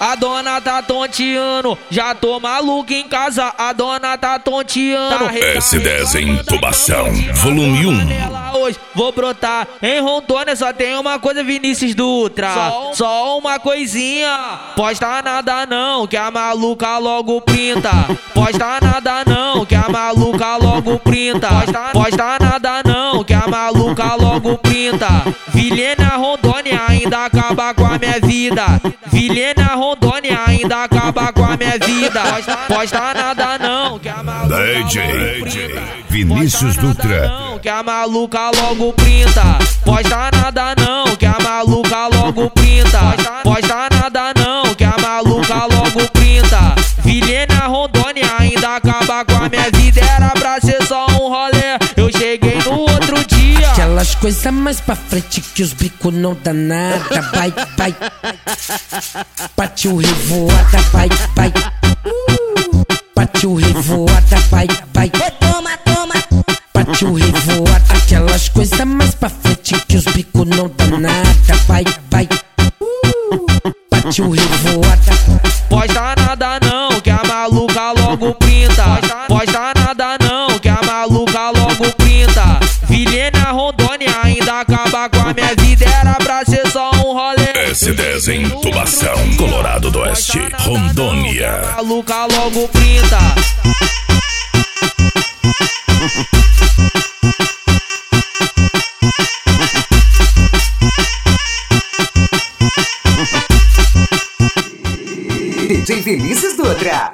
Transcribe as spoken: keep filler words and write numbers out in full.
a dona tá tonteando. Já tô maluco em casa, a dona tá tonteando. S dez em Intubação, volume um. Hoje vou brotar em Rondônia, só tem uma coisa, Vinícius Dutra. Só, só uma coisinha. Posta nada não, que a maluca logo printa. Posta nada não, que a maluca logo printa. Posta, posta nada não, que a maluca logo printa. Vilhena Rondônia ainda acaba com a minha vida. Vilhena Rondônia ainda acaba com a minha vida. Posta, posta nada não, que a maluca D J logo printa. Vinícius Dutra, Não, que a maluca logo printa. Posta nada não, que a maluca logo printa. Posta nada não, que a maluca logo printa. Vilhena Rondônia ainda acaba com a minha vida. Era pra ser só um rolê, eu cheguei no outro dia. Aquelas coisas mais pra frente que os bicos não dá nada. Vai, vai. Partiu revoada, vai, vai. Partiu revoada, vai, vai. Toma, toma. Partiu revoada. Aquelas coisas mais pra frente que os bicos não dá nada. Vai, vai. Partiu revoada. Posta nada não, que a maluca logo printa. Posta nada não, que a maluca logo printa. Vilhena Rondônia ainda acaba com a minha vida. Era pra ser só um rolê. S dez em Intubação, Colorado do Oeste, Rondônia. A maluca logo printa. D J Vinícius Dutra.